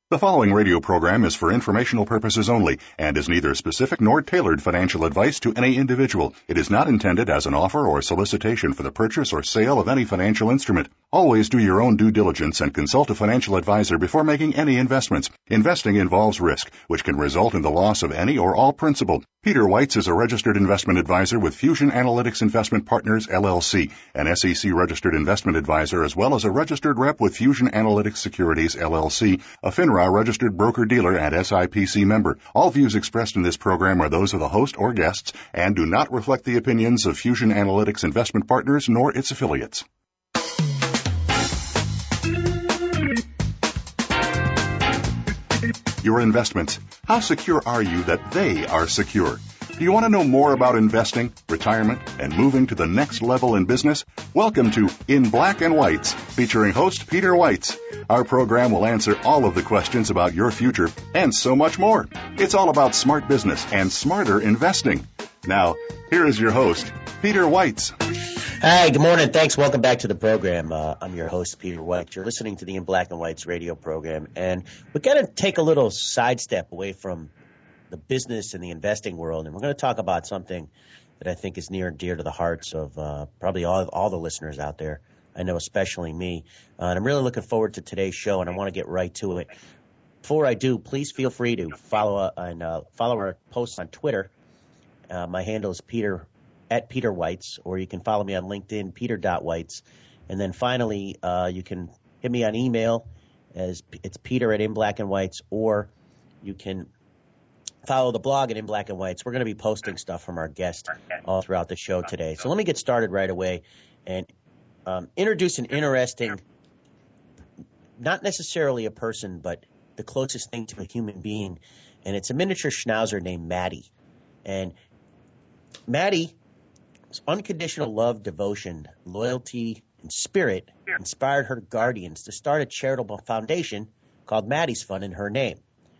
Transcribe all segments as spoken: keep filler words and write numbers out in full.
The following radio program is for informational purposes only and is neither specific nor tailored financial advice to any individual. It is not intended as an offer or solicitation for the purchase or sale of any financial instrument. Always do your own due diligence and consult a financial advisor before making any investments. Investing involves risk, which can result in the loss of any or all principal. Peter Weitz is a registered investment advisor with Fusion Analytics Investment Partners, L L C, an S E C-registered investment advisor, as well as a registered rep with Fusion Analytics Securities, L L C, a FINRA registered broker-dealer and S I P C member. All views expressed in this program are those of the host or guests and do not reflect the opinions of Fusion Analytics Investment Partners nor its affiliates. Your investments. How secure are you that they are secure? Do you want to know more about investing, retirement, and moving to the next level in business? Welcome to In Black and Whites, featuring host Peter Weitz. Our program will answer all of the questions about your future and so much more. It's all about smart business and smarter investing. Now, here is your host, Peter Weitz. Hi, good morning. Thanks. Welcome back to the program. Uh, I'm your host, Peter Weitz. You're listening to the In Black and Whites radio program, and we're going to take a little sidestep away from the business and the investing world, and we're going to talk about something that I think is near and dear to the hearts of uh, probably all, all the listeners out there. I know especially me. Uh, and I'm really looking forward to today's show, and I want to get right to it. Before I do, please feel free to follow uh, and uh, follow our posts on Twitter. Uh, my handle is Peter at Peter Weitz, or you can follow me on LinkedIn, Peter dot Weitz. And then finally, uh, you can hit me on email as it's Peter at In Black and Whites, or you can follow the blog at In Black and Whites. We're going to be posting stuff from our guest all throughout the show today. So let me get started right away and um, introduce an interesting, not necessarily a person, but the closest thing to a human being. And it's a miniature schnauzer named Maddie. And Maddie's unconditional love, devotion, loyalty, and spirit inspired her guardians to start a charitable foundation called Maddie's Fund in her name.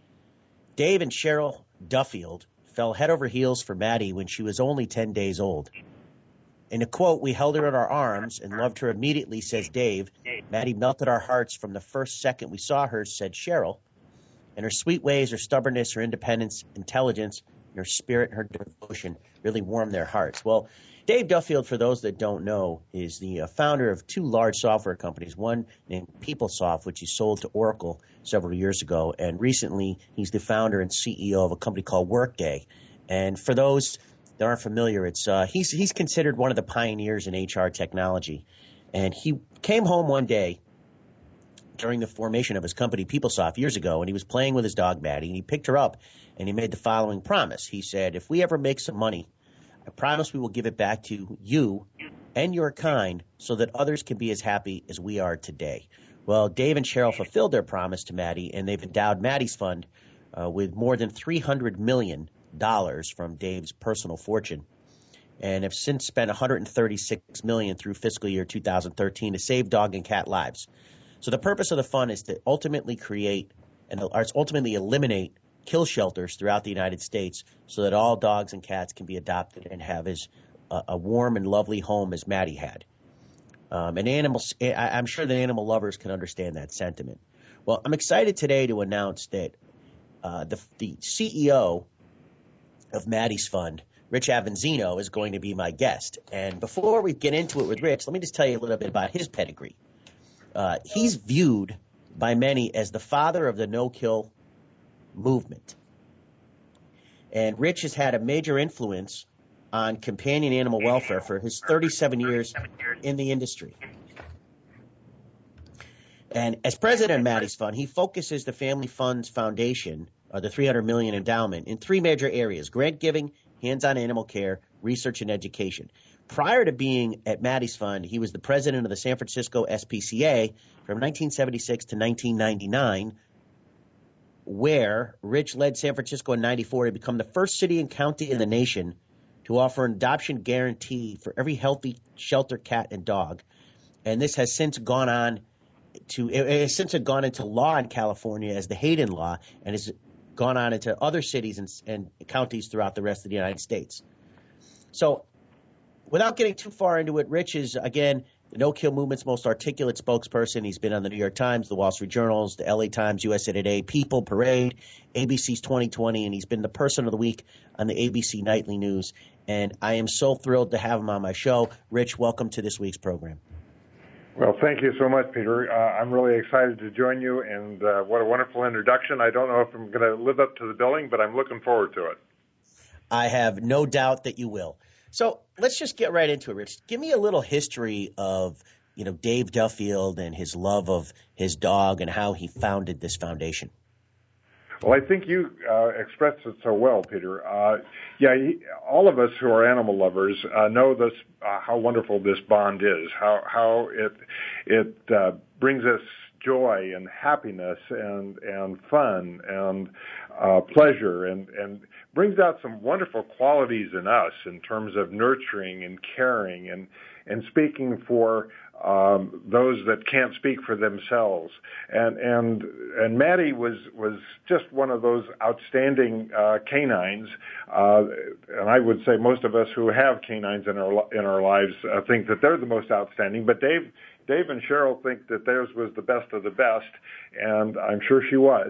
Dave and Cheryl Duffield fell head over heels for Maddie when she was only ten days old. In a quote, "We held her in our arms and loved her immediately," says Dave. "Maddie melted our hearts from the first second we saw her," said Cheryl. "And her sweet ways, her stubbornness, her independence, intelligence, and her spirit and her devotion really warmed their hearts." Well, Dave Duffield, for those that don't know, is the uh, founder of two large software companies, one named PeopleSoft, which he sold to Oracle several years ago, and recently he's the founder and C E O of a company called Workday. And for those that aren't familiar, it's uh, he's he's considered one of the pioneers in H R technology. And he came home one day during the formation of his company, PeopleSoft, years ago, and he was playing with his dog, Maddie, and he picked her up, and he made the following promise. He said, "If we ever make some money, I promise we will give it back to you and your kind so that others can be as happy as we are today." Well, Dave and Cheryl fulfilled their promise to Maddie, and they've endowed Maddie's Fund uh, with more than three hundred million dollars from Dave's personal fortune, and have since spent one hundred thirty-six million dollars through fiscal year two thousand thirteen to save dog and cat lives. So the purpose of the fund is to ultimately create and or ultimately eliminate kill shelters throughout the United States so that all dogs and cats can be adopted and have as uh, a warm and lovely home as Maddie had. Um, and animals, I, I'm sure that animal lovers can understand that sentiment. Well, I'm excited today to announce that uh, the, the C E O of Maddie's Fund, Rich Avanzino, is going to be my guest. And before we get into it with Rich, let me just tell you a little bit about his pedigree. Uh, he's viewed by many as the father of the no-kill movement. And Rich has had a major influence on companion animal welfare for his thirty-seven years in the industry. And as president of Maddie's Fund, he focuses the Family Funds Foundation, or the three hundred million dollars endowment, in three major areas: grant giving, hands-on animal care, research, and education. Prior to being at Maddie's Fund, he was the president of the San Francisco S P C A from nineteen seventy-six to nineteen ninety-nine, where Rich led San Francisco in ninety-four to become the first city and county in the nation to offer an adoption guarantee for every healthy shelter cat and dog. And this has since gone on to it has since gone into law in California as the Hayden Law, and has gone on into other cities and, and counties throughout the rest of the United States. So without getting too far into it, Rich is, again, the no-kill movement's most articulate spokesperson. He's been on the New York Times, the Wall Street Journal, the L A Times, U S A Today, People, Parade, A B C's twenty twenty, and he's been the person of the week on the A B C Nightly News. And I am so thrilled to have him on my show. Rich, welcome to this week's program. Well, thank you so much, Peter. Uh, I'm really excited to join you, and uh, what a wonderful introduction. I don't know if I'm going to live up to the billing, but I'm looking forward to it. I have no doubt that you will. So let's just get right into it, Rich. Give me a little history of, you know, Dave Duffield and his love of his dog and how he founded this foundation. Well, I think you uh, expressed it so well, Peter. Uh, yeah, he, all of us who are animal lovers uh, know this, uh, how wonderful this bond is, how how it it uh, brings us joy and happiness and and fun and uh, pleasure and and brings out some wonderful qualities in us in terms of nurturing and caring and and speaking for um, those that can't speak for themselves. And and and Maddie was was just one of those outstanding uh, canines. Uh, and I would say most of us who have canines in our in our lives uh, think that they're the most outstanding. But Dave Dave and Cheryl think that theirs was the best of the best, and I'm sure she was.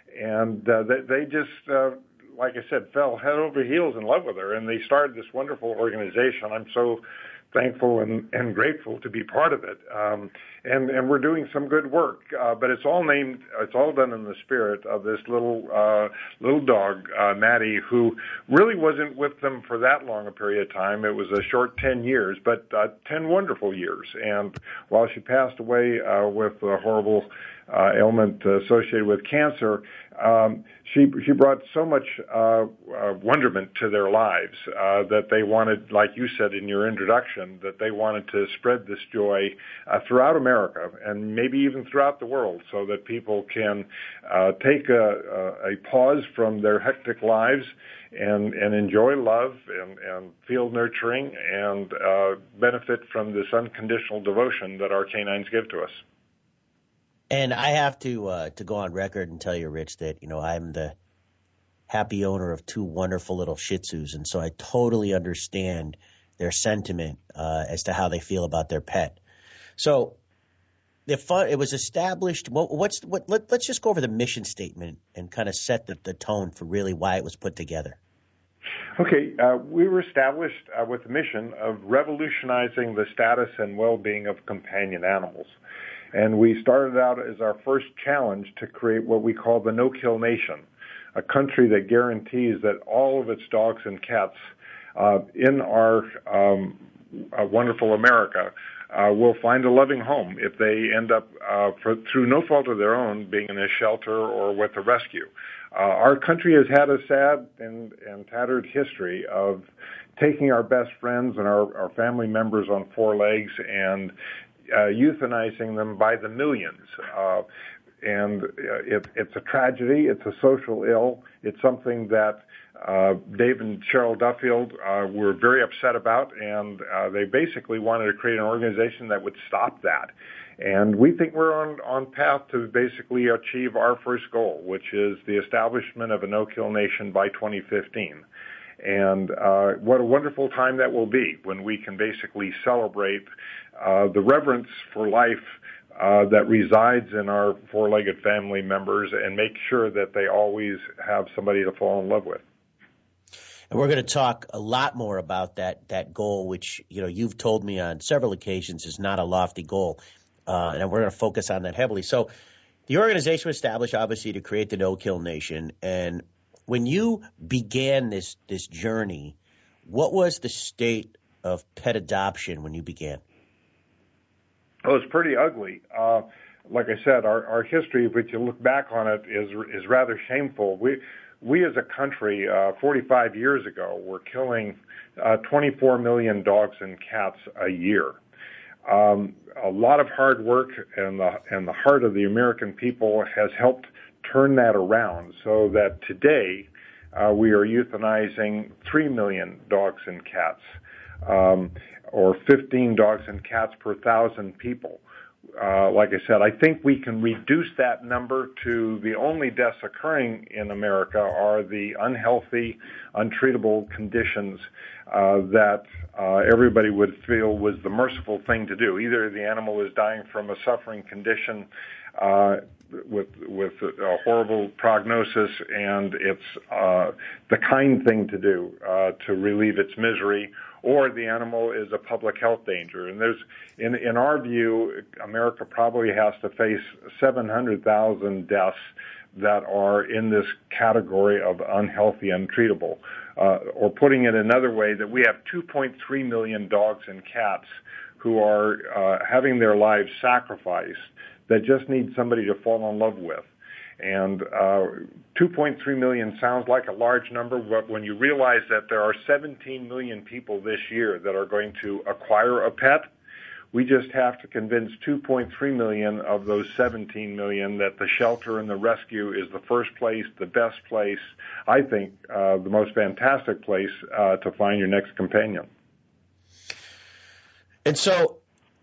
And uh, they, they just, uh, like I said, fell head over heels in love with her, and they started this wonderful organization. I'm so thankful and, and grateful to be part of it. Um, and, and we're doing some good work, uh, but it's all named, it's all done in the spirit of this little, uh, little dog, uh, Maddie, who really wasn't with them for that long a period of time. It was a short ten years, but, uh, ten wonderful years. And while she passed away, uh, with a horrible, uh, ailment associated with cancer, um, she she brought so much uh, uh, wonderment to their lives uh, that they wanted, like you said in your introduction, that they wanted to spread this joy uh, throughout America and maybe even throughout the world, so that people can uh, take a, a, a pause from their hectic lives and and enjoy love and, and feel nurturing and uh, benefit from this unconditional devotion that our canines give to us. And I have to uh, to go on record and tell you, Rich, that, you know, I'm the happy owner of two wonderful little Shih Tzus, and so I totally understand their sentiment uh, as to how they feel about their pet. So the fun, it was established. What, what's what? Let, let's just go over the mission statement and kind of set the, the tone for really why it was put together. Okay, uh, we were established uh, with the mission of revolutionizing the status and well-being of companion animals. And we started out as our first challenge to create what we call the No-Kill Nation, a country that guarantees that all of its dogs and cats uh, in our um, uh, wonderful America uh, will find a loving home if they end up, uh, for, through no fault of their own, being in a shelter or with a rescue. Uh, our country has had a sad and, and tattered history of taking our best friends and our, our family members on four legs and Uh, euthanizing them by the millions. Uh, and uh, it, it's a tragedy. It's a social ill. It's something that uh, Dave and Cheryl Duffield uh, were very upset about, and uh, they basically wanted to create an organization that would stop that. And we think we're on, on path to basically achieve our first goal, which is the establishment of a no-kill nation by twenty fifteen. And uh, what a wonderful time that will be when we can basically celebrate uh, the reverence for life uh, that resides in our four-legged family members and make sure that they always have somebody to fall in love with. And we're going to talk a lot more about that that goal, which, you know, you've told me on several occasions is not a lofty goal, uh, and we're going to focus on that heavily. So the organization was established, obviously, to create the No-Kill Nation, and when you began this this journey, what was the state of pet adoption when you began? It was pretty ugly. Uh, like I said, our, our history, if you look back on it, is is rather shameful. We we as a country, uh, forty-five years ago, were killing uh, twenty-four million dogs and cats a year. Um, a lot of hard work and the and the heart of the American people has helped turn that around, so that today uh, we are euthanizing three million dogs and cats, um, or fifteen dogs and cats per thousand people. uh, like I said, I think we can reduce that number to the only deaths occurring in America are the unhealthy, untreatable conditions uh, that uh, everybody would feel was the merciful thing to do. Either the animal is dying from a suffering condition uh, with with a horrible prognosis, and it's uh, the kind thing to do uh, to relieve its misery, or the animal is a public health danger. And there's, in in our view, America probably has to face seven hundred thousand deaths that are in this category of unhealthy, untreatable. Uh, or putting it another way, that we have two point three million dogs and cats who are uh, having their lives sacrificed that just need somebody to fall in love with. And uh, two point three million sounds like a large number, but when you realize that there are seventeen million people this year that are going to acquire a pet, we just have to convince two point three million of those seventeen million that the shelter and the rescue is the first place, the best place, I think, uh, the most fantastic place uh, to find your next companion. And so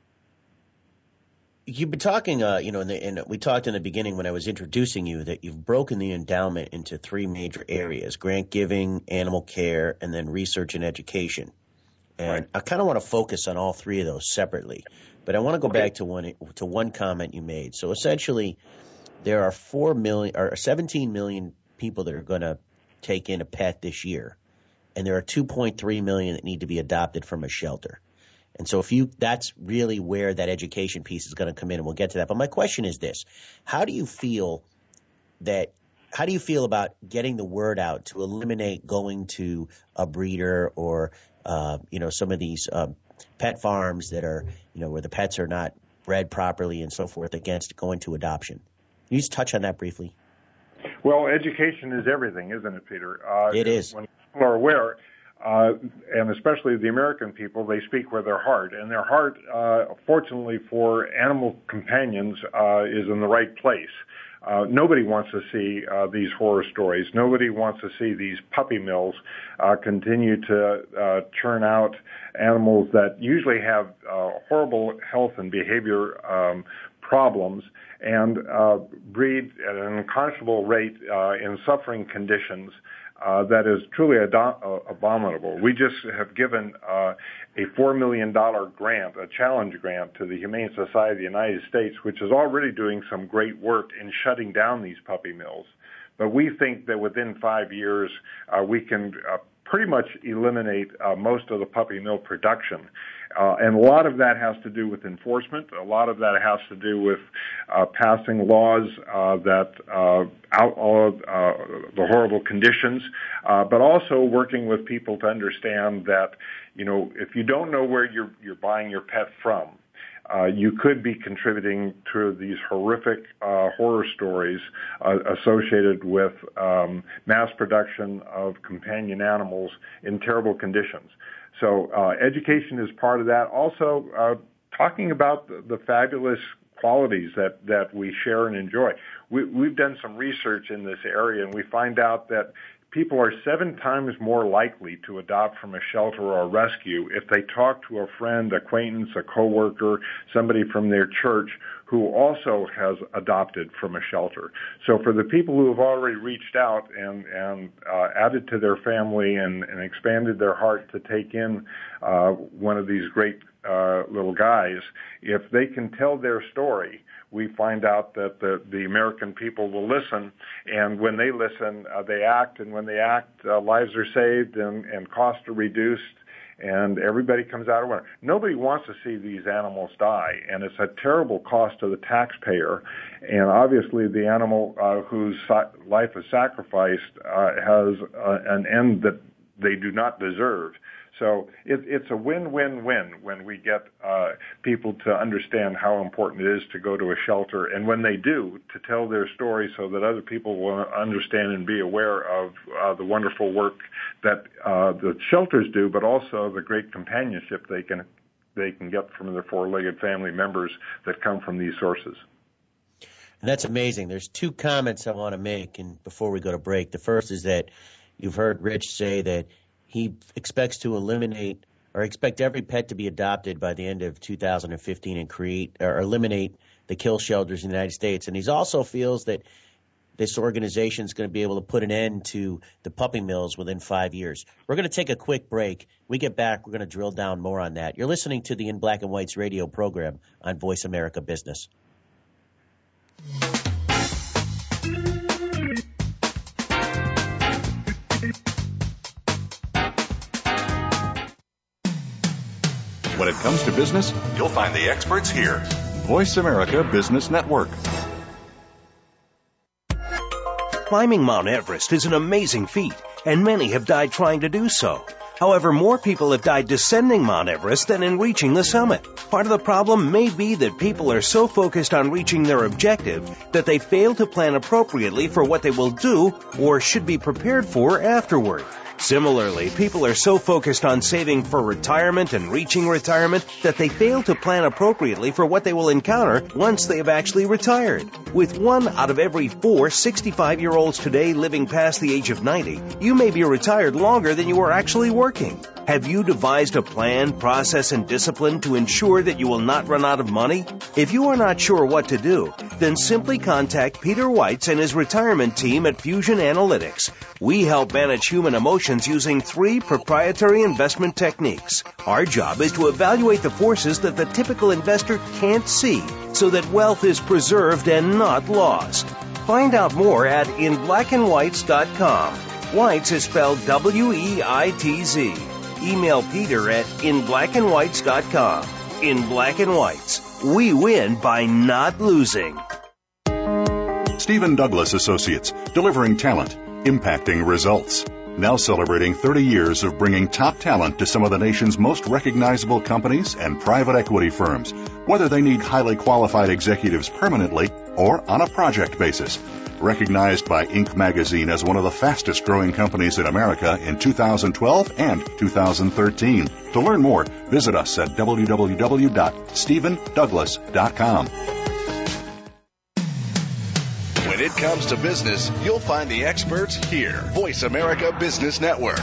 you've been talking, uh, you know, in the, in, we talked in the beginning when I was introducing you that you've broken the endowment into three major areas: grant giving, animal care, and then research and education. And Right. I kind of want to focus on all three of those separately, but I want to go Okay. back to one to one comment you made. So essentially, there are four million or seventeen million people that are going to take in a pet this year, and there are two point three million that need to be adopted from a shelter. And so if you, that's really where that education piece is going to come in, and we'll get to that. But my question is this: how do you feel that? How do you feel about getting the word out to eliminate going to a breeder or uh, you know, some of these um, pet farms that are, you know, where the pets are not bred properly and so forth, against going to adoption? Can you just touch on that briefly? Well, education is everything, isn't it, Peter? Uh, It is. When people are aware, uh, and especially the American people, they speak with their heart. And their heart, uh, fortunately for animal companions, uh, is in the right place. Uh, nobody wants to see uh, these horror stories. Nobody wants to see these puppy mills uh, continue to uh, churn out animals that usually have uh, horrible health and behavior um, problems and uh, breed at an unconscionable rate uh, in suffering conditions uh, that is truly ad- uh, abominable. We just have given uh, a four million dollars grant, a challenge grant, to the Humane Society of the United States, which is already doing some great work in shutting down these puppy mills. But we think that within five years, uh, we can uh, pretty much eliminate uh, most of the puppy mill production. Uh, and a lot of that has to do with enforcement. A lot of that has to do with uh, passing laws uh, that uh, outlaw uh, the horrible conditions, uh, but also working with people to understand that, you know, if you don't know where you're, you're buying your pet from, Uh, you could be contributing to these horrific uh, horror stories uh, associated with um, mass production of companion animals in terrible conditions. So uh, education is part of that. Also, uh, talking about the, the fabulous qualities that, that we share and enjoy. We, we've done some research in this area, and we find out that people are seven times more likely to adopt from a shelter or a rescue if they talk to a friend, acquaintance, a coworker, somebody from their church who also has adopted from a shelter. So for the people who have already reached out and, and uh, added to their family and, and expanded their heart to take in uh, one of these great uh, little guys, if they can tell their story, we find out that the, the American people will listen, and when they listen, uh, they act, and when they act, uh, lives are saved and, and costs are reduced, and everybody comes out of winner. Nobody wants to see these animals die, and it's a terrible cost to the taxpayer, and obviously the animal uh, whose sa- life is sacrificed uh, has uh, an end that they do not deserve. So it, it's a win-win-win when we get uh, people to understand how important it is to go to a shelter, and when they do, to tell their story so that other people will understand and be aware of uh, the wonderful work that uh, the shelters do, but also the great companionship they can they can get from their four-legged family members that come from these sources. And that's amazing. There's two comments I want to make, and before we go to break. The first is that you've heard Rich say that he expects to eliminate or expect every pet to be adopted by the end of two thousand fifteen and create or eliminate the kill shelters in the United States. And he also feels that this organization is going to be able to put an end to the puppy mills within five years. We're going to take a quick break. We get back, we're going to drill down more on that. You're listening to the In Black and White's radio program on Voice America Business. When it comes to business, you'll find the experts here. Voice America Business Network. Climbing Mount Everest is an amazing feat, and many have died trying to do so. However, more people have died descending Mount Everest than in reaching the summit. Part of the problem may be that people are so focused on reaching their objective that they fail to plan appropriately for what they will do or should be prepared for afterward. Similarly, people are so focused on saving for retirement and reaching retirement that they fail to plan appropriately for what they will encounter once they have actually retired. With one out of every four sixty-five-year-olds today living past the age of ninety, you may be retired longer than you are actually working. Have you devised a plan, process, and discipline to ensure that you will not run out of money? If you are not sure what to do, then simply contact Peter Weitz and his retirement team at Fusion Analytics. We help manage human emotions using three proprietary investment techniques. Our job is to evaluate the forces that the typical investor can't see so that wealth is preserved and not lost. Find out more at in black and whites dot com. Weitz is spelled W E I T Z. Email Peter at in black and whites dot com. In Black and Whites, we win by not losing. Stephen Douglas Associates, delivering talent, impacting results. Now celebrating thirty years of bringing top talent to some of the nation's most recognizable companies and private equity firms, whether they need highly qualified executives permanently or on a project basis. Recognized by Inc magazine as one of the fastest growing companies in America in two thousand twelve and two thousand thirteen. To learn more, visit us at w w w dot stephen douglas dot com. When it comes to business, you'll find the experts here. Voice America Business Network.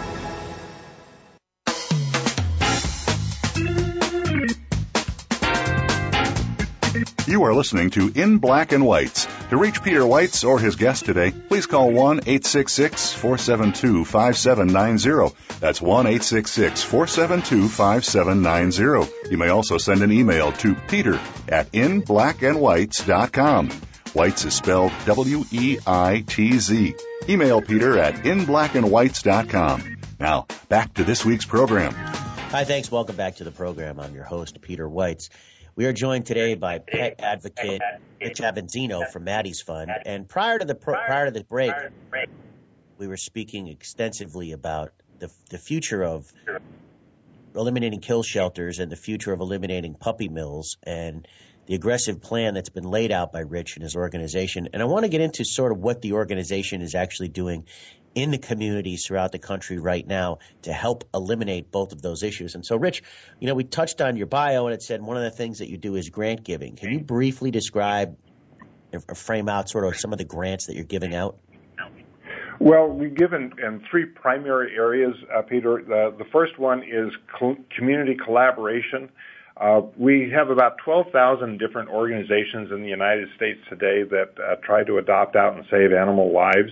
You are listening to In Black and Whites. To reach Peter Weitz or his guest today, please call one eight six six, four seven two, five seven nine zero. That's one eight six six, four seven two, five seven nine zero. You may also send an email to peter at in black and whites dot com. Weitz is spelled W E I T Z. Email Peter at in black and whites dot com. Now, back to this week's program. Hi, thanks. Welcome back to the program. I'm your host, Peter Weitz. We are joined today by pet advocate Rich Avanzino from Maddie's Fund. And prior to the pro- prior to the break, we were speaking extensively about the the future of eliminating kill shelters and the future of eliminating puppy mills and the aggressive plan that's been laid out by Rich and his organization. And I want to get into sort of what the organization is actually doing in the communities throughout the country right now to help eliminate both of those issues. And so, Rich, you know, we touched on your bio and it said one of the things that you do is grant giving. Can you briefly describe or frame out sort of some of the grants that you're giving out? Well, we give in, in three primary areas, uh, Peter. The, the first one is co- community collaboration. Uh, we have about twelve thousand different organizations in the United States today that uh, try to adopt out and save animal lives.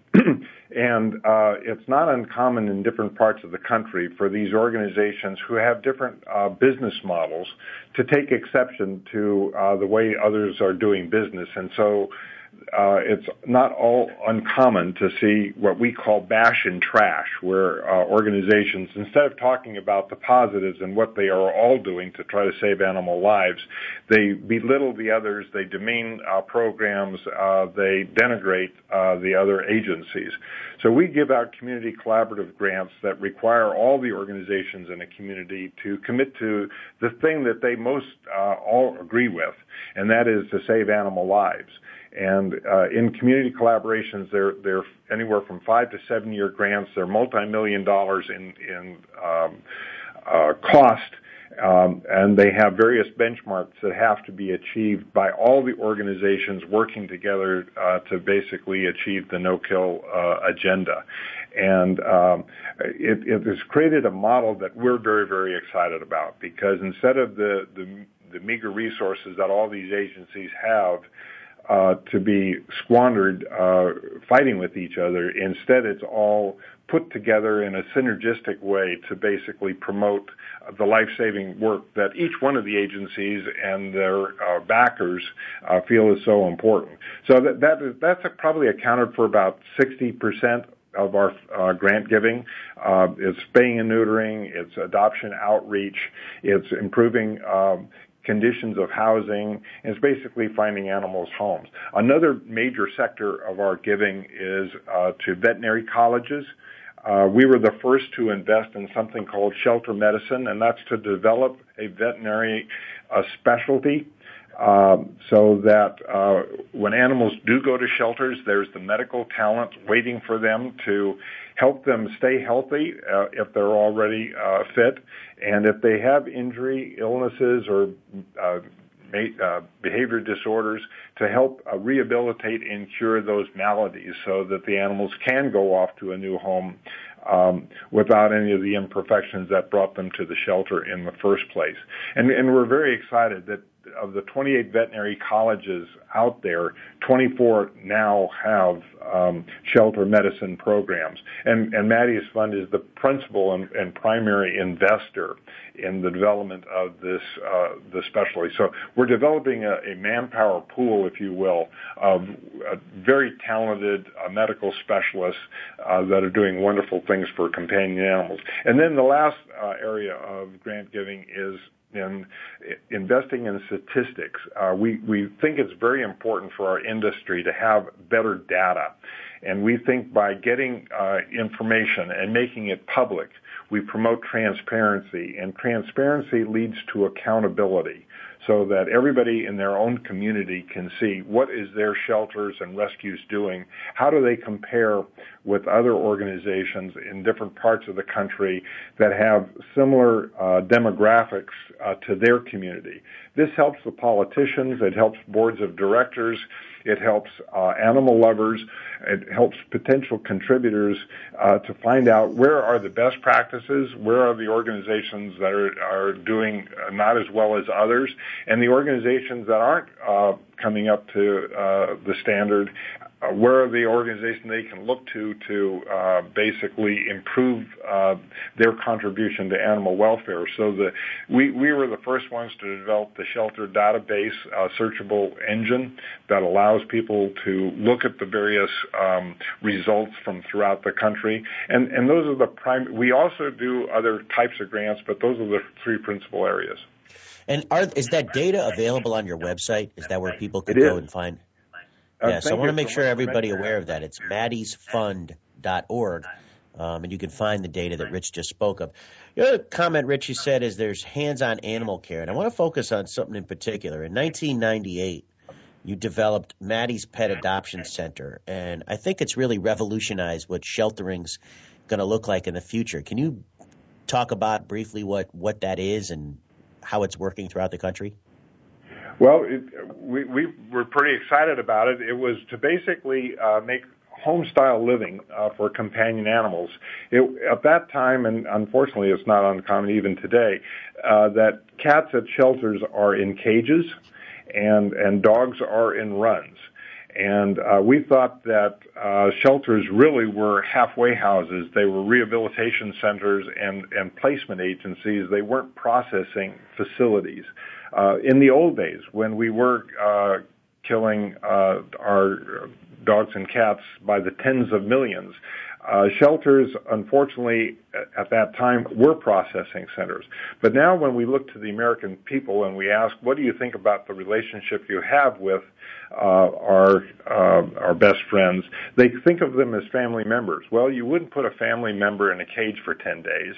And uh, it's not uncommon in different parts of the country for these organizations who have different uh, business models to take exception to uh, the way others are doing business. And so uh, it's not all uncommon to see what we call bash and trash, where uh, organizations, instead of talking about the positives and what they are all doing to try to save animal lives, they belittle the others, they demean uh, programs, uh, they denigrate uh, the other agencies. So we give out community collaborative grants that require all the organizations in a community to commit to the thing that they most uh, all agree with, and that is to save animal lives. And uh, in community collaborations, they're, they're anywhere from five to seven-year grants. They're multi-million dollars in, in um, uh, cost, Um, and they have various benchmarks that have to be achieved by all the organizations working together uh, to basically achieve the no-kill uh, agenda. And um, it, it has created a model that we're very, very excited about, because instead of the, the, the meager resources that all these agencies have uh, to be squandered uh, fighting with each other, instead it's all put together in a synergistic way to basically promote the life-saving work that each one of the agencies and their uh, backers uh, feel is so important. So that, that is, that's probably accounted for about sixty percent of our uh, grant giving. Uh, it's spaying and neutering, it's adoption outreach, it's improving um, conditions of housing, and it's basically finding animals homes. Another major sector of our giving is uh, to veterinary colleges. Uh, we were the first to invest in something called shelter medicine, and that's to develop a veterinary uh, specialty um, so that uh, when animals do go to shelters, there's the medical talent waiting for them to help them stay healthy uh, if they're already uh, fit, and if they have injury, illnesses, or uh, Uh, behavior disorders, to help uh, rehabilitate and cure those maladies so that the animals can go off to a new home um, without any of the imperfections that brought them to the shelter in the first place. And, and we're very excited that of the twenty-eight veterinary colleges out there, twenty-four now have um, shelter medicine programs. And, and Maddie's Fund is the principal and, and primary investor in the development of this uh, this specialty. So we're developing a, a manpower pool, if you will, of uh, very talented uh, medical specialists uh, that are doing wonderful things for companion animals. And then the last uh, area of grant giving is in investing in statistics. Uh, we, we think it's very important for our industry to have better data. And we think by getting uh, information and making it public, we promote transparency, and transparency leads to accountability, so that everybody in their own community can see what is their shelters and rescues doing, how do they compare with other organizations in different parts of the country that have similar uh, demographics uh, to their community. This helps the politicians, it helps boards of directors, it helps uh, animal lovers, it helps potential contributors uh, to find out where are the best practices, where are the organizations that are, are doing not as well as others, and the organizations that aren't uh, coming up to uh, the standard, uh, where are the organizations they can look to to uh, basically improve uh, their contribution to animal welfare. So the we, we were the first ones to develop the shelter database uh, searchable engine that allows people to look at the various um, results from throughout the country. And, and those are the prime. We also do other types of grants, but those are the three principal areas. And are, is that data available on your website? Is that where people can it go is. and find? Uh, yeah, so I want to make so sure everybody aware of that. It's maddies fund dot org, um, and you can find the data that Rich just spoke of. The other comment Rich, you said, is there's hands-on animal care, and I want to focus on something in particular. In nineteen ninety-eight, you developed Maddie's Pet Adoption Center, and I think it's really revolutionized what sheltering's going to look like in the future. Can you talk about briefly what, what that is and how it's working throughout the country? Well, it, we, we were pretty excited about it. It was to basically uh, make home-style living uh, for companion animals. It, at that time, and unfortunately it's not uncommon even today, uh, that cats at shelters are in cages and, and dogs are in runs. And uh, we thought that uh, shelters really were halfway houses. They were rehabilitation centers and, and placement agencies. They weren't processing facilities. Uh, in the old days, when we were uh, killing uh, our dogs and cats by the tens of millions, uh, shelters, unfortunately, at that time, were processing centers. But now when we look to the American people and we ask, what do you think about the relationship you have with uh, our uh, our best friends, they think of them as family members. Well, you wouldn't put a family member in a cage for ten days.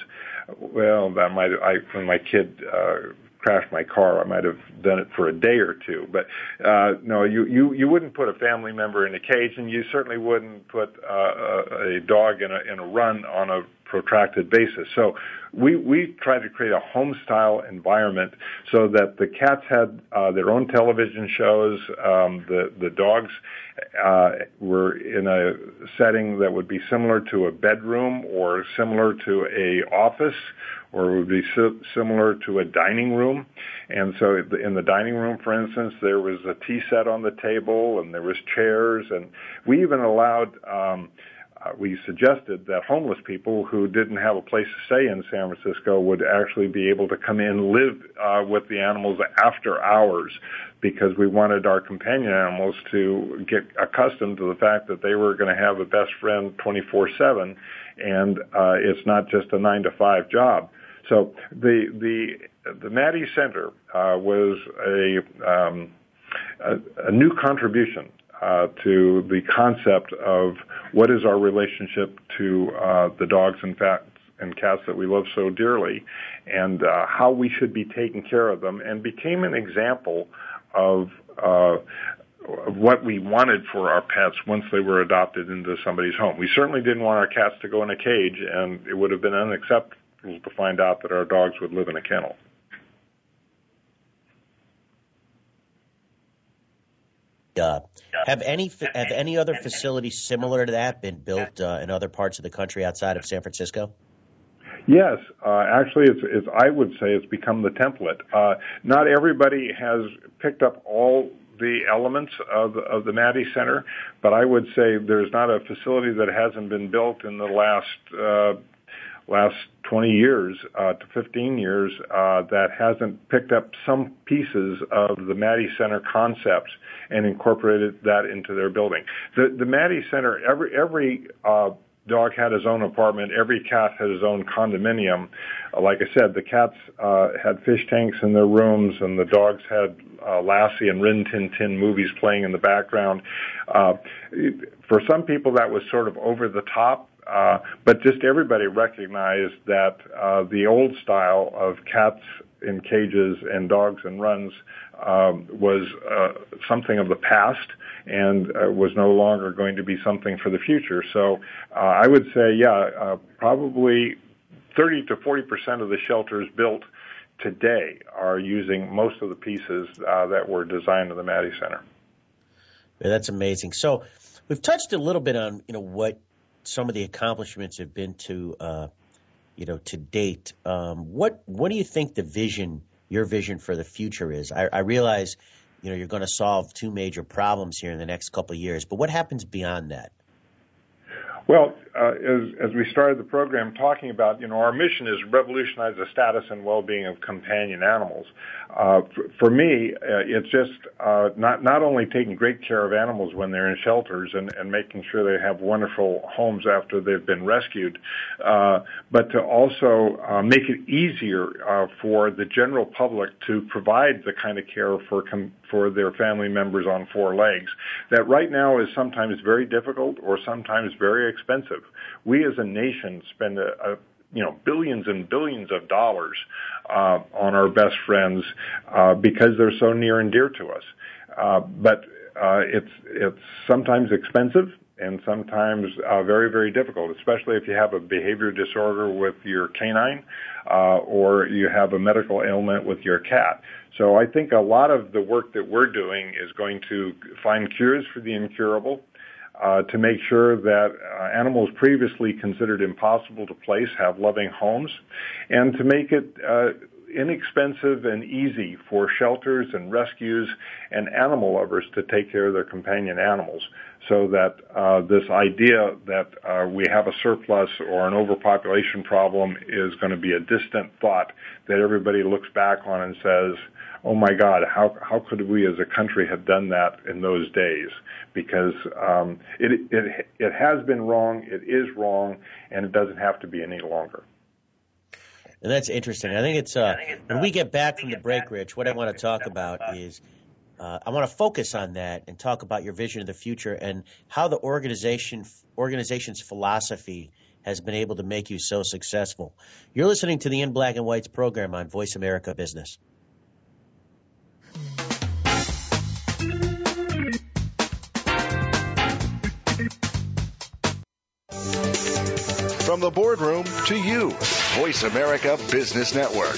Well, that might, I, when my kid uh, crashed my car, I might have done it for a day or two. But uh, no, you, you, you wouldn't put a family member in a cage, and you certainly wouldn't put uh, a, a dog in a, in a run on a protracted basis. So we we tried to create a home-style environment so that the cats had uh, their own television shows, um, the the dogs uh, were in a setting that would be similar to a bedroom or similar to a office, or it would be si- similar to a dining room. And so in the dining room, for instance, there was a tea set on the table and there was chairs, and we even allowed um, Uh, we suggested that homeless people who didn't have a place to stay in San Francisco would actually be able to come in and live uh, with the animals after hours, because we wanted our companion animals to get accustomed to the fact that they were going to have a best friend twenty-four seven, and uh, it's not just a nine to five job. So the the the Maddie Center uh, was a, um, a a new contribution Uh, to the concept of what is our relationship to uh, the dogs and, fat, and cats that we love so dearly, and uh, how we should be taking care of them, and became an example of, uh, of what we wanted for our pets once they were adopted into somebody's home. We certainly didn't want our cats to go in a cage, and it would have been unacceptable to find out that our dogs would live in a kennel. Uh, have any have any other facilities similar to that been built uh, in other parts of the country outside of San Francisco? Yes, uh, actually, it's, it's I would say it's become the template. Uh, not everybody has picked up all the elements of of the Maddie Center, but I would say there's not a facility that hasn't been built in the last uh, last twenty years uh, to fifteen years uh, that hasn't picked up some pieces of the Maddie Center concept and incorporated that into their building. The the Maddie Center, every every uh, dog had his own apartment, every cat had his own condominium. Uh, like I said, the cats uh, had fish tanks in their rooms, and the dogs had uh, Lassie and Rin Tin Tin movies playing in the background. Uh, for some people, that was sort of over the top. Uh, but just everybody recognized that uh, the old style of cats in cages and dogs and runs um, was uh, something of the past, and uh, was no longer going to be something for the future. So uh, I would say, yeah, uh, probably thirty to forty percent of the shelters built today are using most of the pieces uh, that were designed in the Maddie Center. Yeah, that's amazing. So we've touched a little bit on, you know, what some of the accomplishments have been to, uh, you know, to date. Um, what what do you think the vision, your vision for the future is? I, I realize, you know, you're going to solve two major problems here in the next couple of years, but what happens beyond that? Well, uh, as, as we started the program talking about, you know, our mission is revolutionize the status and well-being of companion animals. Uh, for, for me, uh, it's just uh, not not only taking great care of animals when they're in shelters and, and making sure they have wonderful homes after they've been rescued, uh, but to also uh, make it easier uh, for the general public to provide the kind of care for com- for their family members on four legs that right now is sometimes very difficult or sometimes very expensive. We as a nation spend a, a you know, billions and billions of dollars uh, on our best friends uh, because they're so near and dear to us. Uh, but uh, it's it's sometimes expensive and sometimes uh, very, very difficult, especially if you have a behavior disorder with your canine uh, or you have a medical ailment with your cat. So I think a lot of the work that we're doing is going to find cures for the incurable, Uh, to make sure that uh, animals previously considered impossible to place have loving homes, and to make it uh, inexpensive and easy for shelters and rescues and animal lovers to take care of their companion animals, so that uh, this idea that uh, we have a surplus or an overpopulation problem is going to be a distant thought that everybody looks back on and says, oh my God, how how could we as a country have done that in those days? Because um, it it it has been wrong, it is wrong, and it doesn't have to be any longer. And that's interesting. I think it's uh, when we get back from the break, Rich, what I want to talk about is uh, I want to focus on that and talk about your vision of the future and how the organization organization's philosophy has been able to make you so successful. You're listening to the In Black and Whites program on Voice America Business. From the boardroom to you, Voice America Business Network.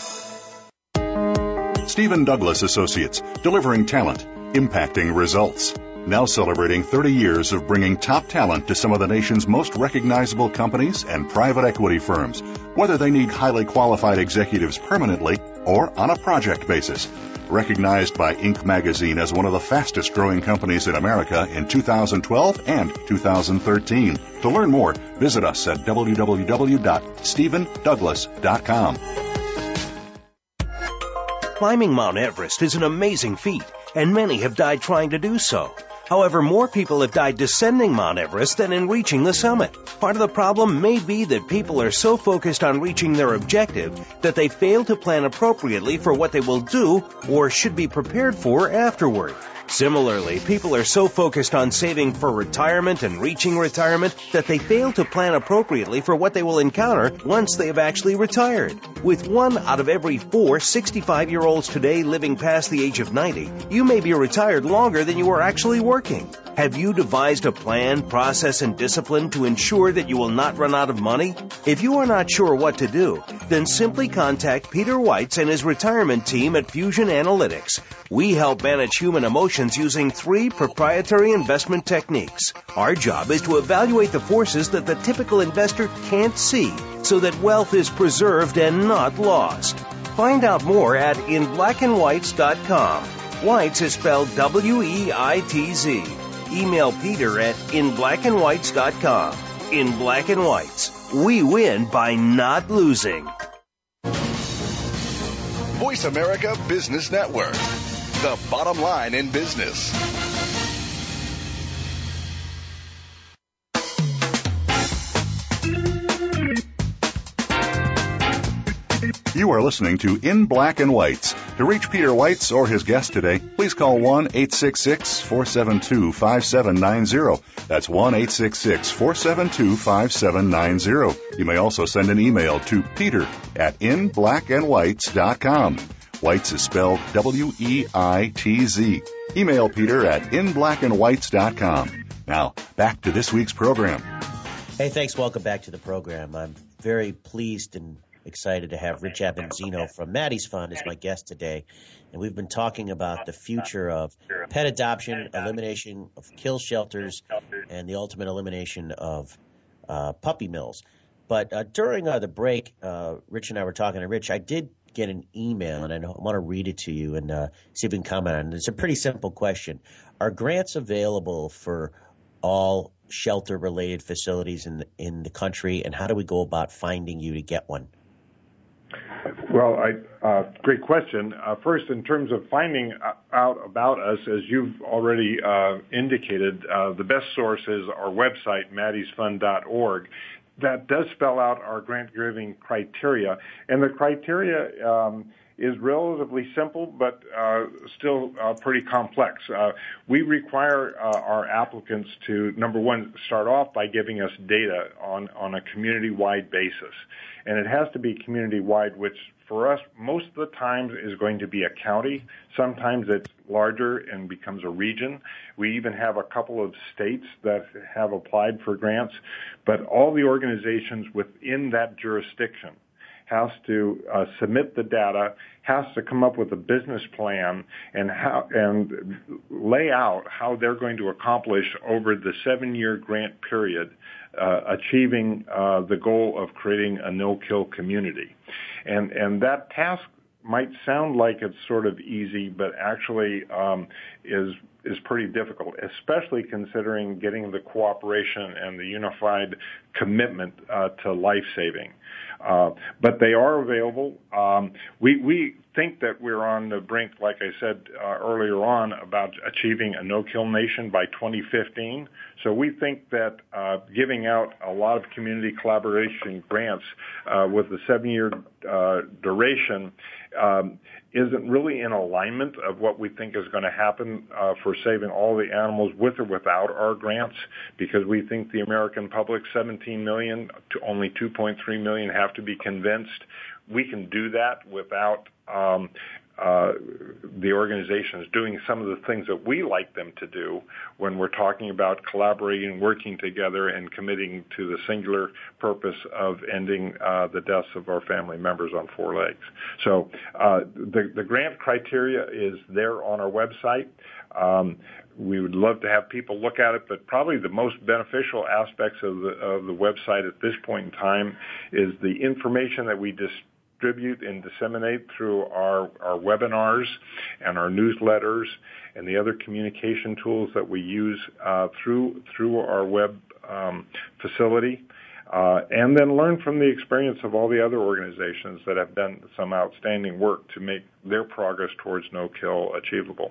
Stephen Douglas Associates, delivering talent, impacting results. Now celebrating thirty years of bringing top talent to some of the nation's most recognizable companies and private equity firms, whether they need highly qualified executives permanently or on a project basis. Recognized by Inc magazine as one of the fastest growing companies in America in two thousand twelve and two thousand thirteen. To learn more, visit us at w w w dot stephen douglas dot com. Climbing Mount Everest is an amazing feat, and many have died trying to do so. However, more people have died descending Mount Everest than in reaching the summit. Part of the problem may be that people are so focused on reaching their objective that they fail to plan appropriately for what they will do or should be prepared for afterward. Similarly, people are so focused on saving for retirement and reaching retirement that they fail to plan appropriately for what they will encounter once they have actually retired. With one out of every four sixty-five-year-olds today living past the age of ninety, you may be retired longer than you are actually working. Have you devised a plan, process, and discipline to ensure that you will not run out of money? If you are not sure what to do, then simply contact Peter Weitz and his retirement team at Fusion Analytics. We help manage human emotions using three proprietary investment techniques. Our job is to evaluate the forces that the typical investor can't see so that wealth is preserved and not lost. Find out more at in black and whites dot com. Weitz is spelled W E I T Z. Email Peter at in black and whites dot com. In Black and Whites, we win by not losing. Voice America Business Network, the bottom line in business. You are listening to In Black and Whites. To reach Peter Weitz or his guest today, please call one eight six six, four seven two, five seven nine zero. That's one eight six six, four seven two, five seven nine zero. You may also send an email to peter at in black and whites dot com. Weitz is spelled W E I T Z. Email Peter at in black and whites dot com. Now, back to this week's program. Hey, thanks. Welcome back to the program. I'm very pleased and excited to have Rich Avanzino from Maddie's Fund as my guest today. And we've been talking about the future of pet adoption, elimination of kill shelters, and the ultimate elimination of uh, puppy mills. But uh, during uh, the break, uh, Rich and I were talking, and Rich, I did get an email, and I want to read it to you and uh, see if you can comment on it. It's a pretty simple question. Are grants available for all shelter-related facilities in the, in the country, and how do we go about finding you to get one? Well, I, uh, great question. Uh, first, in terms of finding out about us, as you've already uh, indicated, uh, the best source is our website, maddies fund dot org. That does spell out our grant-giving criteria, and the criteria um, is relatively simple, but uh, still uh, pretty complex. Uh, we require uh, our applicants to, number one, start off by giving us data on, on a community-wide basis. And it has to be community-wide, which for us, most of the time is going to be a county. Sometimes it's larger and becomes a region. We even have a couple of states that have applied for grants. But all the organizations within that jurisdiction has to uh, submit the data, has to come up with a business plan, and how and lay out how they're going to accomplish over the seven-year grant period uh, achieving uh, the goal of creating a no-kill community. And and that task might sound like it's sort of easy, but actually um, is is pretty difficult, especially considering getting the cooperation and the unified commitment uh, to life saving. Uh, but they are available. Um, we we think that we're on the brink, like I said uh, earlier on, about achieving a no-kill nation by twenty fifteen. So we think that uh, giving out a lot of community collaboration grants uh, with a seven-year uh, duration um, isn't really in alignment of what we think is going to happen uh, for saving all the animals with or without our grants, because we think the American public, seventeen million to only two point three million, have to be convinced. We can do that without um, uh, the organization is doing some of the things that we like them to do when we're talking about collaborating, working together, and committing to the singular purpose of ending uh, the deaths of our family members on four legs. So uh, the, the grant criteria is there on our website. Um, we would love to have people look at it, but probably the most beneficial aspects of the, of the website at this point in time is the information that we distribute and disseminate through our, our webinars and our newsletters and the other communication tools that we use uh, through through our web um, facility. Uh, and then learn from the experience of all the other organizations that have done some outstanding work to make their progress towards no-kill achievable.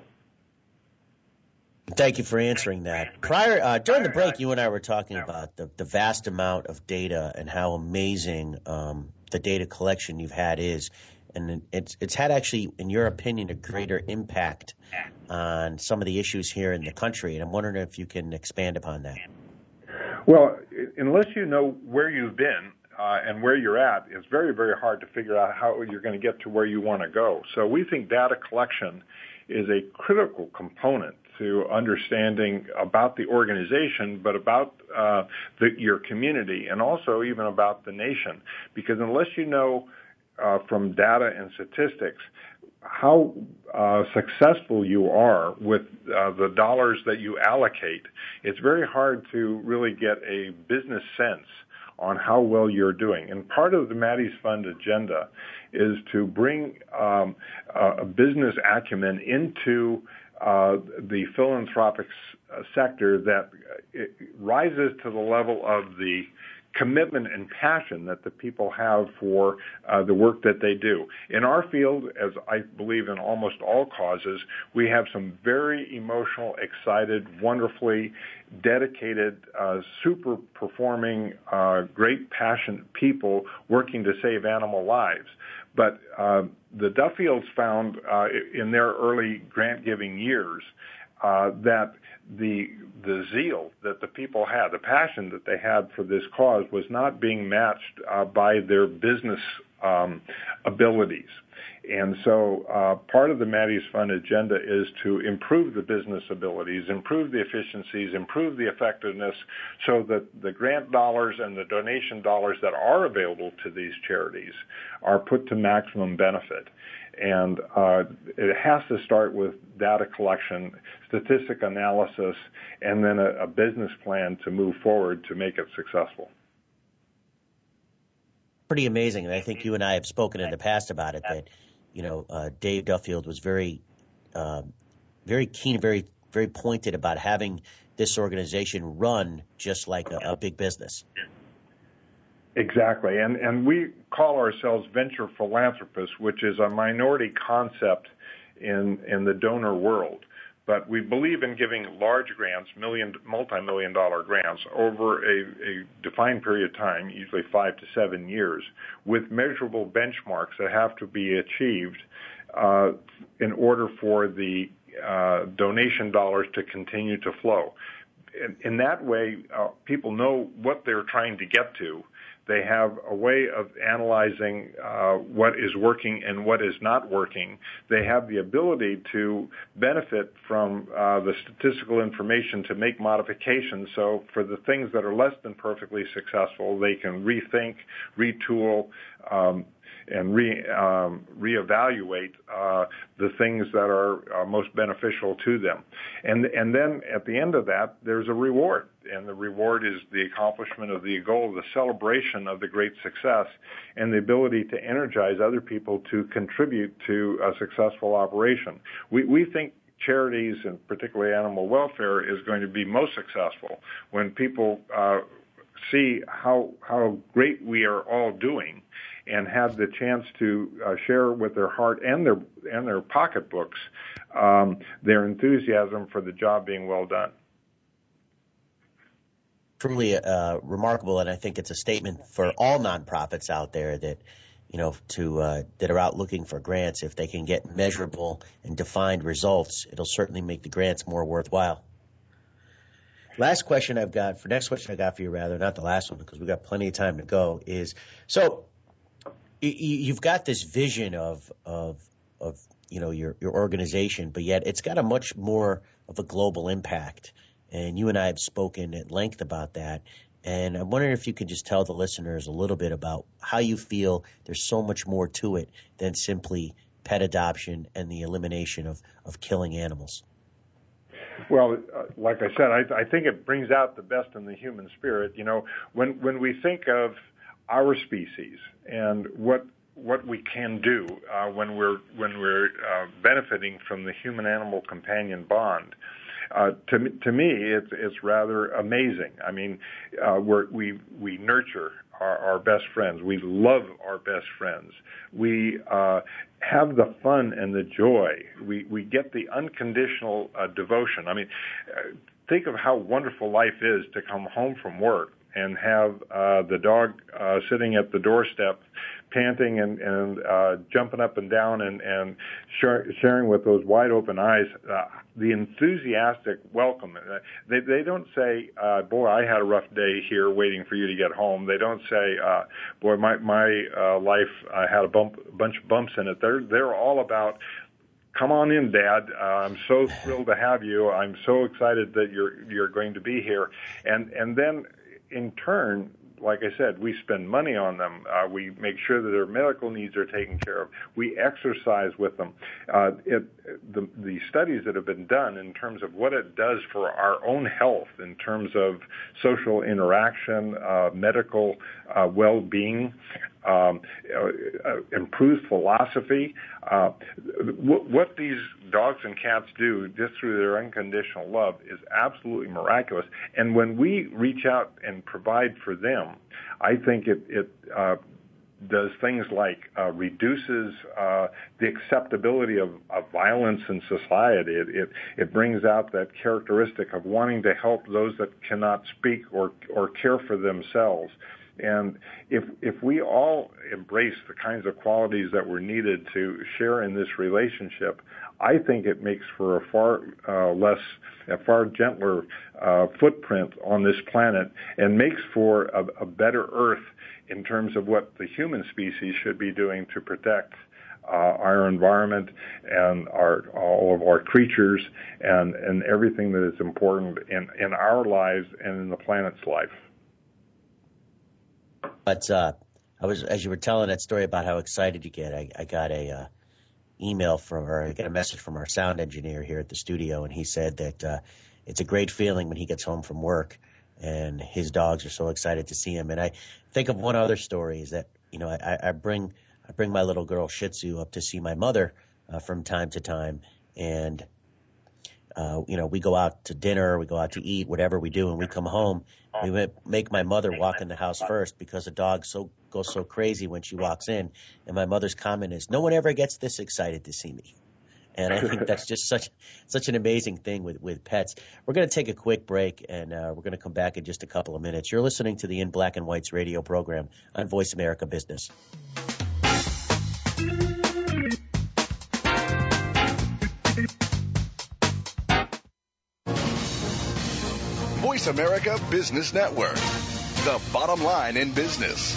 Thank you for answering that. Prior uh, during the break, you and I were talking about the, the vast amount of data and how amazing um, the data collection you've had is, and it's it's had actually, in your opinion, a greater impact on some of the issues here in the country. And I'm wondering if you can expand upon that. Well, unless you know where you've been uh, and where you're at, it's very, very hard to figure out how you're going to get to where you want to go. So we think data collection is a critical component to understanding about the organization, but about uh, the, your community, and also even about the nation. Because unless you know uh, from data and statistics how uh, successful you are with uh, the dollars that you allocate, it's very hard to really get a business sense on how well you're doing. And part of the Maddie's Fund agenda is to bring um, a business acumen into uh, the philanthropic s- sector that it rises to the level of the commitment and passion that the people have for uh, the work that they do. In our field, as I believe in almost all causes, we have some very emotional, excited, wonderfully dedicated, uh, super performing, uh, great passionate people working to save animal lives. But uh, the Duffields found uh, in their early grant-giving years uh, that the the zeal that the people had, the passion that they had for this cause, was not being matched uh, by their business um, abilities. And so uh, part of the Maddie's Fund agenda is to improve the business abilities, improve the efficiencies, improve the effectiveness, so that the grant dollars and the donation dollars that are available to these charities are put to maximum benefit. And uh, it has to start with data collection, statistic analysis, and then a, a business plan to move forward to make it successful. Pretty amazing. And I think you and I have spoken in the past about it, that, you know, uh, Dave Duffield was very, uh, very keen, very, very pointed about having this organization run just like a, a big business. Exactly. And and we call ourselves venture philanthropists, which is a minority concept in in the donor world. But we believe in giving large grants, million, multi-million dollar grants, over a, a defined period of time, usually five to seven years, with measurable benchmarks that have to be achieved uh, in order for the uh, donation dollars to continue to flow. In, in that way, uh, people know what they're trying to get to. They have a way of analyzing uh, what is working and what is not working. They have the ability to benefit from uh, the statistical information to make modifications. So for the things that are less than perfectly successful, they can rethink, retool, um, and re, um, reevaluate uh, the things that are uh, most beneficial to them. And, and then at the end of that, there's a reward. And the reward is the accomplishment of the goal, the celebration of the great success, and the ability to energize other people to contribute to a successful operation. We, we think charities, and particularly animal welfare, is going to be most successful when people uh, see how how great we are all doing, and have the chance to uh, share with their heart and their and their pocketbooks um, their enthusiasm for the job being well done. Truly uh, remarkable, and I think it's a statement for all nonprofits out there that, you know, to uh, that are out looking for grants. If they can get measurable and defined results, it'll certainly make the grants more worthwhile. Last question I've got, for next question I got for you, rather, not the last one because we've got plenty of time to go, is so you've got this vision of of of you know, your, your organization, but yet it's got a much more of a global impact. And you and I have spoken at length about that. And I'm wondering if you could just tell the listeners a little bit about how you feel there's so much more to it than simply pet adoption and the elimination of, of killing animals. Well, uh, like I said, I, I think it brings out the best in the human spirit. You know, when when we think of our species and what what we can do uh, when we're when we're uh, benefiting from the human-animal companion bond. Uh, to to me, it's it's rather amazing. I mean, uh, we're, we we nurture our, our best friends. We love our best friends. We uh, have the fun and the joy. We we get the unconditional uh, devotion. I mean, uh, think of how wonderful life is to come home from work and have uh, the dog uh, sitting at the doorstep, panting and, and uh, jumping up and down and, and share, sharing with those wide open eyes uh, the enthusiastic welcome. They, they don't say, uh, boy, I had a rough day here waiting for you to get home. They don't say, uh, boy, my, my uh, life uh, had a bump, a bunch of bumps in it. They're, they're all about, come on in, Dad. Uh, I'm so thrilled to have you. I'm so excited that you're, you're going to be here. And, and then, in turn, like I said, we spend money on them. Uh, we make sure that their medical needs are taken care of. We exercise with them. Uh, it, the, the studies that have been done in terms of what it does for our own health in terms of social interaction, uh, medical uh, well-being, um, uh, improved philosophy. Uh, w- what these dogs and cats do just through their unconditional love is absolutely miraculous. And when we reach out and provide for them, I think it, it uh, does things like uh, reduces uh, the acceptability of, of violence in society. It, it, it brings out that characteristic of wanting to help those that cannot speak or, or care for themselves. And if if we all embrace the kinds of qualities that were needed to share in this relationship, I think it makes for a far uh, less, a far gentler uh, footprint on this planet, and makes for a, a better Earth in terms of what the human species should be doing to protect uh, our environment and our all of our creatures and, and everything that is important in, in our lives and in the planet's life. But uh, I was, as you were telling that story about how excited you get, I, I got a uh, email from, or I got a message from our sound engineer here at the studio, and he said that uh, it's a great feeling when he gets home from work, and his dogs are so excited to see him. And I think of one other story is that, you know, I, I bring I bring my little girl Shih Tzu up to see my mother uh, from time to time, and Uh, you know, we go out to dinner, we go out to eat, whatever we do, and we come home. We make my mother walk in the house first because the dog so goes so crazy when she walks in. And my mother's comment is, "No one ever gets this excited to see me." And I think that's just such such an amazing thing with, with pets. We're going to take a quick break, and uh, we're going to come back in just a couple of minutes. You're listening to the In Black and White's radio program on Voice America Business. Voice America Business Network, the bottom line in business.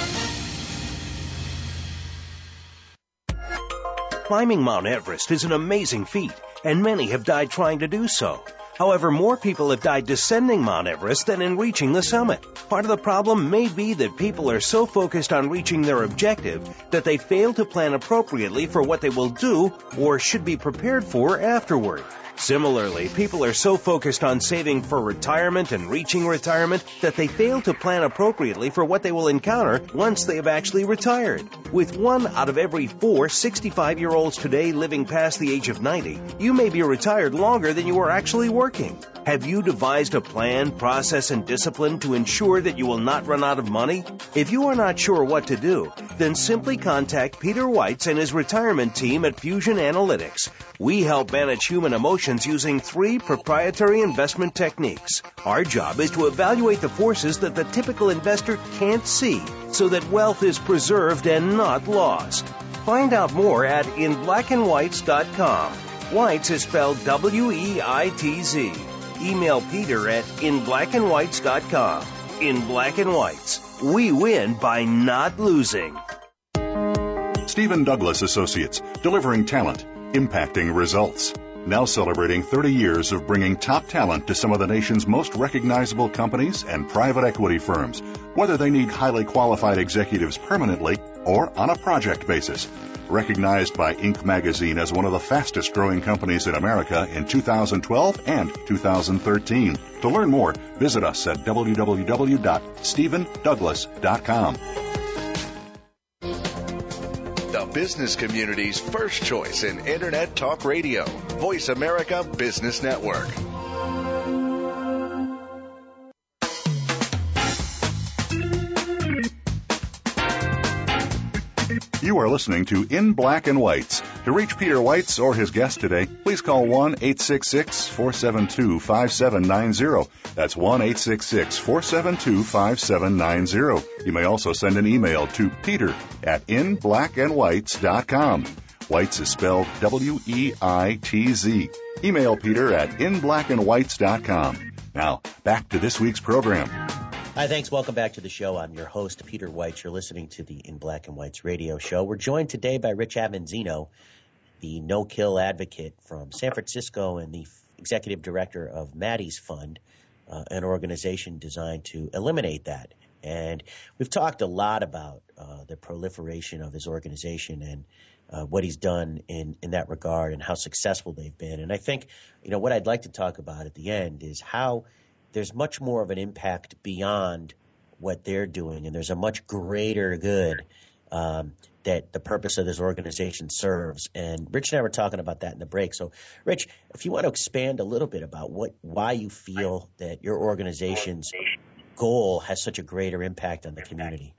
Climbing Mount Everest is an amazing feat, and many have died trying to do so. However, more people have died descending Mount Everest than in reaching the summit. Part of the problem may be that people are so focused on reaching their objective that they fail to plan appropriately for what they will do or should be prepared for afterward. Similarly, people are so focused on saving for retirement and reaching retirement that they fail to plan appropriately for what they will encounter once they have actually retired. With one out of every four sixty-five-year-olds today living past the age of ninety, you may be retired longer than you are actually working. Have you devised a plan, process, and discipline to ensure that you will not run out of money? If you are not sure what to do, then simply contact Peter Weitz and his retirement team at Fusion Analytics. We help manage human emotions using three proprietary investment techniques. Our job is to evaluate the forces that the typical investor can't see so that wealth is preserved and not lost. Find out more at in black and whites dot com. Weitz is spelled W E I T Z. Email Peter at in black and whites dot com. In Black and Whites, we win by not losing. Stephen Douglas Associates, delivering talent, impacting results. Now celebrating thirty years of bringing top talent to some of the nation's most recognizable companies and private equity firms, whether they need highly qualified executives permanently or on a project basis. Recognized by Inc magazine as one of the fastest growing companies in America in two thousand twelve and two thousand thirteen. To learn more, visit us at w w w dot stephen douglas dot com. The business community's first choice in Internet Talk Radio. Voice America Business Network. You are listening to In Black and Whites. To reach Peter Whites or his guest today, please call one eight six six, four seven two, five seven nine zero. That's one eight six six, four seven two, five seven nine zero. You may also send an email to peter at in black and whites dot com. Whites is spelled W E I T Z. Email Peter at in black and whites dot com. Now, back to this week's program. Hi, thanks. Welcome back to the show. I'm your host, Peter White. You're listening to the In Black and Whites radio show. We're joined today by Rich Avanzino, the no-kill advocate from San Francisco and the executive director of Maddie's Fund, uh, an organization designed to eliminate that. And we've talked a lot about uh, the proliferation of his organization and uh, what he's done in, in that regard and how successful they've been. And I think, you know, what I'd like to talk about at the end is how there's much more of an impact beyond what they're doing, and there's a much greater good um, that the purpose of this organization serves. And Rich and I were talking about that in the break. So, Rich, if you want to expand a little bit about what why you feel that your organization's goal has such a greater impact on the community.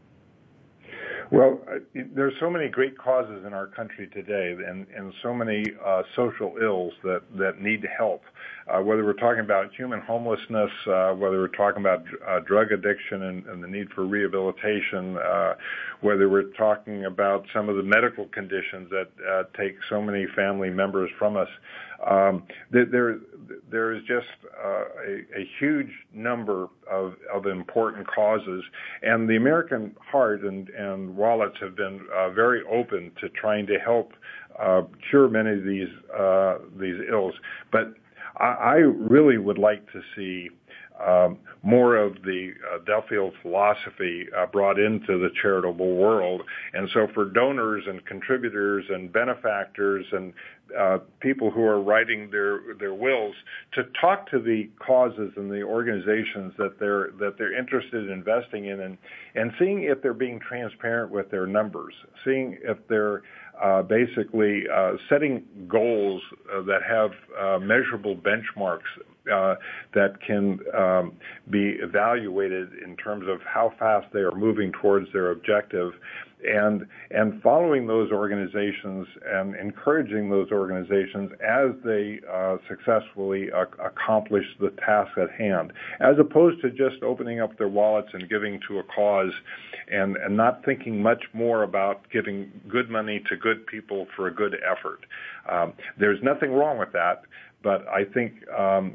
Well, uh, there's so many great causes in our country today, and, and so many uh, social ills that, that need help. Uh, whether we're talking about human homelessness, uh, whether we're talking about uh, drug addiction and, and the need for rehabilitation, uh, whether we're talking about some of the medical conditions that uh, take so many family members from us, um, there there is just uh, a, a huge number of, of important causes, and the American heart and, and wallets have been uh, very open to trying to help uh, cure many of these uh, these ills. But I, I really would like to see um, more of the uh, Duffield philosophy uh, brought into the charitable world. And so for donors and contributors and benefactors and uh, people who are writing their, their wills to talk to the causes and the organizations that they're, that they're interested in investing in, and, and seeing if they're being transparent with their numbers, seeing if they're Uh, basically uh, setting goals uh, that have uh, measurable benchmarks uh, that can um, be evaluated in terms of how fast they are moving towards their objective, and and following those organizations and encouraging those organizations as they uh, successfully uh, accomplish the task at hand, as opposed to just opening up their wallets and giving to a cause and, and not thinking much more about giving good money to good people for a good effort. Um, there's nothing wrong with that, but I think um,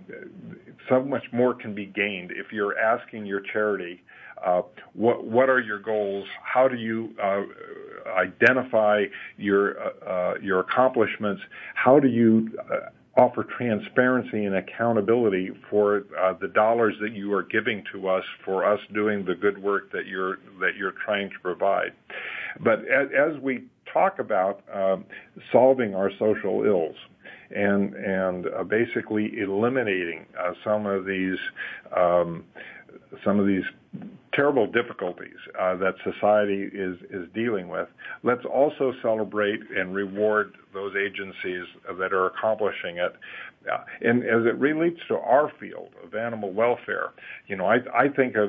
so much more can be gained if you're asking your charity, Uh, what what are your goals? How do you uh, identify your uh, uh, your accomplishments? How do you uh, offer transparency and accountability for uh, the dollars that you are giving to us for us doing the good work that you're that you're trying to provide? But as, as we talk about um, solving our social ills and and uh, basically eliminating uh, some of these um, some of these terrible difficulties uh, that society is, is dealing with, let's also celebrate and reward those agencies that are accomplishing it. Uh, and as it relates to our field of animal welfare, you know, I, I think of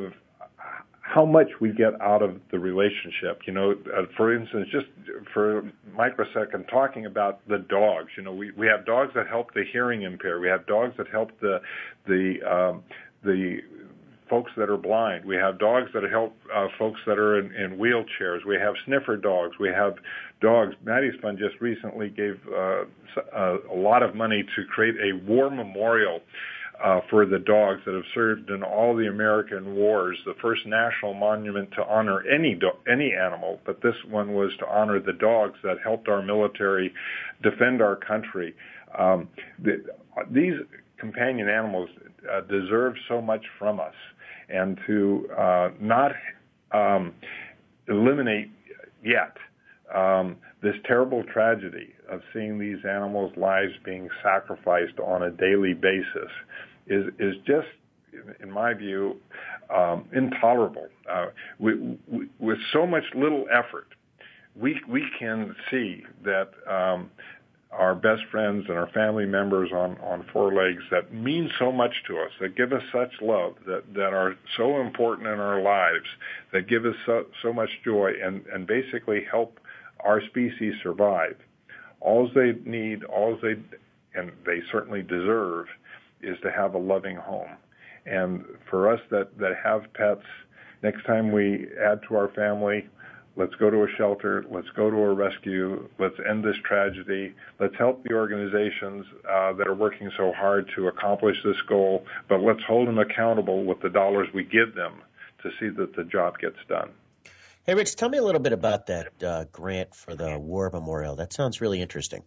how much we get out of the relationship. You know, uh, for instance, just for a microsecond, talking about the dogs. You know, we, we have dogs that help the hearing impaired. We have dogs that help the the um, the folks that are blind. We have dogs that help uh, folks that are in, in wheelchairs. We have sniffer dogs. We have dogs. Maddie's Fund just recently gave uh, a, a lot of money to create a war memorial uh, for the dogs that have served in all the American wars, the first national monument to honor any do- any animal, but this one was to honor the dogs that helped our military defend our country. Um, the, these companion animals uh, deserve so much from us, and to uh, not um, eliminate yet um, this terrible tragedy of seeing these animals' lives being sacrificed on a daily basis is is just, in my view, um, intolerable. Uh, we, we, with so much little effort, we we can see that um, our best friends and our family members on, on four legs that mean so much to us, that give us such love, that, that are so important in our lives, that give us so, so much joy and, and basically help our species survive. All they need, all they, and they certainly deserve, is to have a loving home. And for us that, that have pets, next time we add to our family, let's go to a shelter, let's go to a rescue, let's end this tragedy, let's help the organizations uh, that are working so hard to accomplish this goal, but let's hold them accountable with the dollars we give them to see that the job gets done. Hey, Rich, tell me a little bit about that uh, grant for the War Memorial. That sounds really interesting.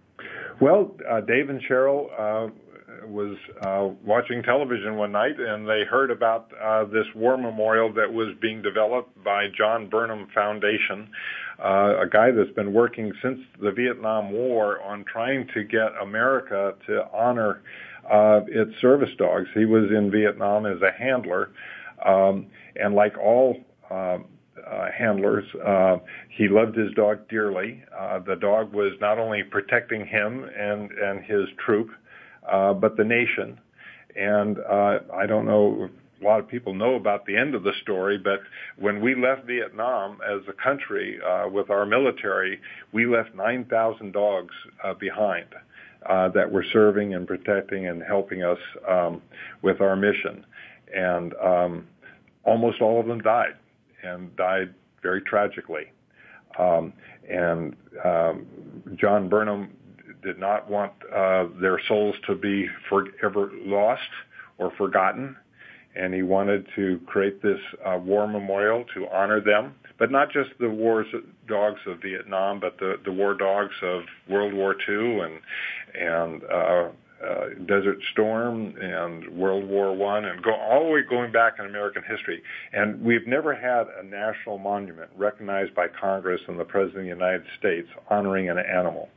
Well, uh, Dave and Cheryl uh, was uh, watching television one night, and they heard about uh, this war memorial that was being developed by John Burnham Foundation, uh, a guy that's been working since the Vietnam War on trying to get America to honor uh, its service dogs. He was in Vietnam as a handler, um, and like all um, Uh, handlers. Uh, he loved his dog dearly. Uh, the dog was not only protecting him and, and his troop, uh, but the nation. And uh, I don't know if a lot of people know about the end of the story, but when we left Vietnam as a country uh, with our military, we left nine thousand dogs uh, behind uh, that were serving and protecting and helping us um, with our mission. And um, almost all of them died. And died very tragically. Um, and um, John Burnham did not want uh, their souls to be forever lost or forgotten, and he wanted to create this uh, war memorial to honor them, but not just the war dogs of Vietnam, but the, the war dogs of World War Two and and uh, Uh, Desert Storm and World War One, and go all the way going back in American history. And we've never had a national monument recognized by Congress and the President of the United States honoring an animal.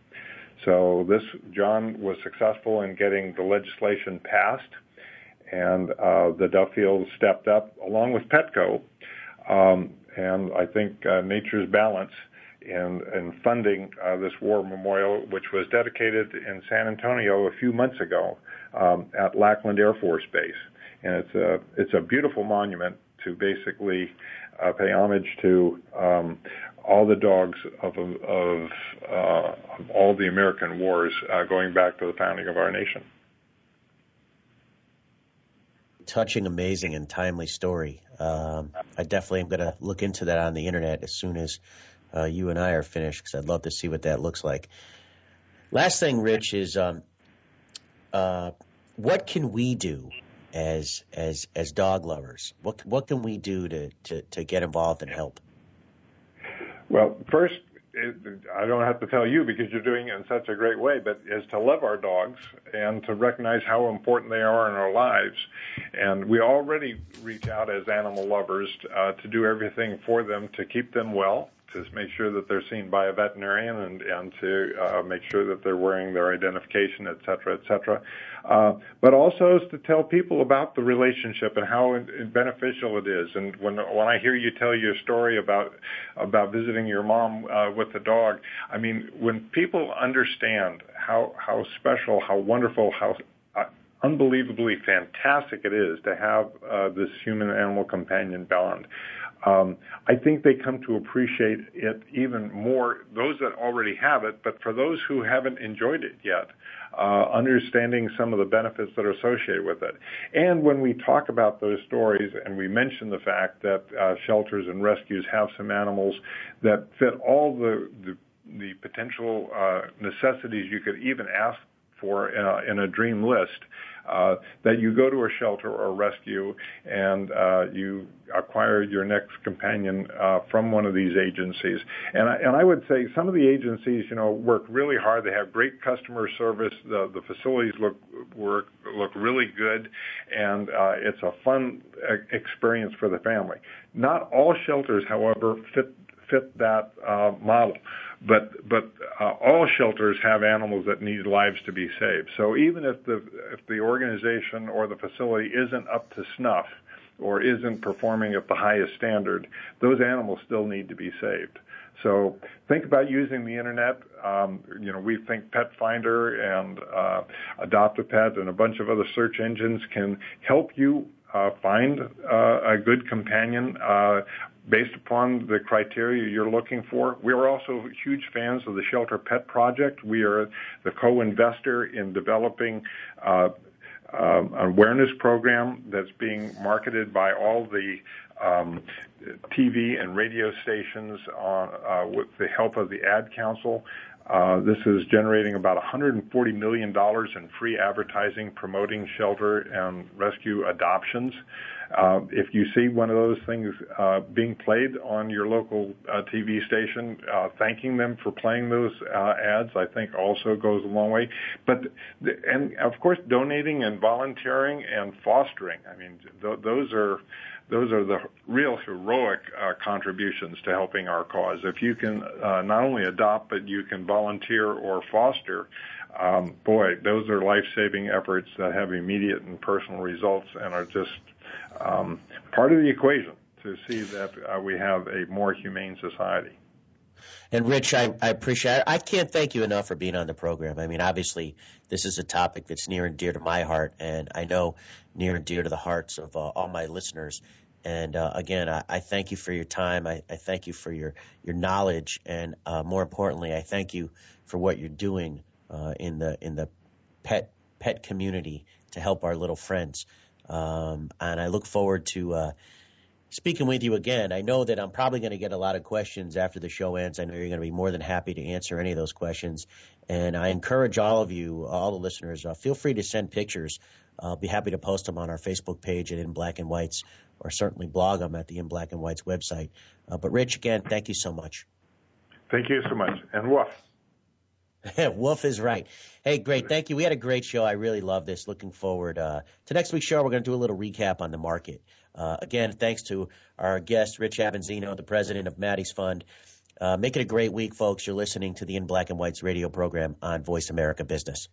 So this, John was successful in getting the legislation passed, and uh, the Duffields stepped up along with Petco, um, and I think uh, Nature's Balance in, in funding uh, this war memorial, which was dedicated in San Antonio a few months ago um, at Lackland Air Force Base. And it's a, it's a beautiful monument to basically uh, pay homage to um, all the dogs of, of, uh, of all the American wars uh, going back to the founding of our nation. Touching, amazing, and timely story. Um, I definitely am going to look into that on the internet as soon as Uh, you and I are finished, because I'd love to see what that looks like. Last thing, Rich, is um, uh, what can we do as as as dog lovers? What what can we do to, to, to get involved and help? Well, first, it, I don't have to tell you because you're doing it in such a great way, but is to love our dogs and to recognize how important they are in our lives. And we already reach out as animal lovers uh, to do everything for them to keep them well, to make sure that they're seen by a veterinarian, and, and to uh, make sure that they're wearing their identification, et cetera, et cetera. Uh, but also is to tell people about the relationship and how beneficial it is. And when when I hear you tell your story about about visiting your mom uh, with the dog, I mean, when people understand how how special, how wonderful, how uh, unbelievably fantastic it is to have uh, this human-animal companion bond, Um, I think they come to appreciate it even more, those that already have it, but for those who haven't enjoyed it yet, uh, understanding some of the benefits that are associated with it. And when we talk about those stories and we mention the fact that uh, shelters and rescues have some animals that fit all the, the, the potential uh, necessities you could even ask for uh, in a dream list, uh, that you go to a shelter or rescue and uh, you acquire your next companion uh, from one of these agencies. And I, and I would say some of the agencies, you know, work really hard. They have great customer service. The, the facilities look work look really good, and uh, it's a fun experience for the family. Not all shelters, however, fit fit that uh, model. But but uh, all shelters have animals that need lives to be saved. So even if the if the organization or the facility isn't up to snuff or isn't performing at the highest standard, those animals still need to be saved. So think about using the internet. Um, you know, we think Pet Finder and uh, Adopt a Pet and a bunch of other search engines can help you uh, find uh, a good companion uh, based upon the criteria you're looking for. We are also huge fans of the Shelter Pet Project. We are the co-investor in developing uh, uh, an awareness program that's being marketed by all the um, T V and radio stations on, uh, with the help of the Ad Council. Uh, this is generating about one hundred forty million dollars in free advertising promoting shelter and rescue adoptions. Uh, if you see one of those things uh, being played on your local uh, T V station, uh, thanking them for playing those uh, ads, I think also goes a long way. But, and of course, donating and volunteering and fostering. I mean, th- those are those are the real heroic uh, contributions to helping our cause. If you can uh, not only adopt, but you can volunteer or foster, um, boy, those are life-saving efforts that have immediate and personal results and are just um, part of the equation to see that uh, we have a more humane society. And Rich, I, I appreciate it. I can't thank you enough for being on the program. I mean, obviously, this is a topic that's near and dear to my heart, and I know near and dear to the hearts of uh, all my listeners. And uh, again, I, I thank you for your time. I, I thank you for your, your knowledge, and uh, more importantly, I thank you for what you're doing uh, in the in the pet pet community to help our little friends. Um, and I look forward to uh, speaking with you again. I know that I'm probably going to get a lot of questions after the show ends. I know you're going to be more than happy to answer any of those questions. And I encourage all of you, all the listeners, uh, feel free to send pictures. I'll be happy to post them on our Facebook page at In Black and Whites, or certainly blog them at the In Black and Whites website. Uh, but Rich, again, thank you so much. Thank you so much. And woof. Woof is right. Hey, great. Thank you. We had a great show. I really love this. Looking forward uh, to next week's show. We're going to do a little recap on the market. Uh, again, thanks to our guest, Rich Avanzino, the president of Maddie's Fund. Uh, make it a great week, folks. You're listening to the In Black and Whites radio program on Voice America Business.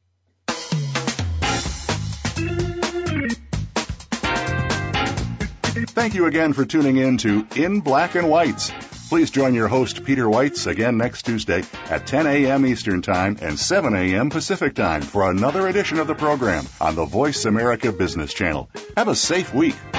Thank you again for tuning in to In Black and Whites. Please join your host, Peter Whites, again next Tuesday at ten a.m. Eastern Time and seven a.m. Pacific Time for another edition of the program on the Voice America Business Channel. Have a safe week.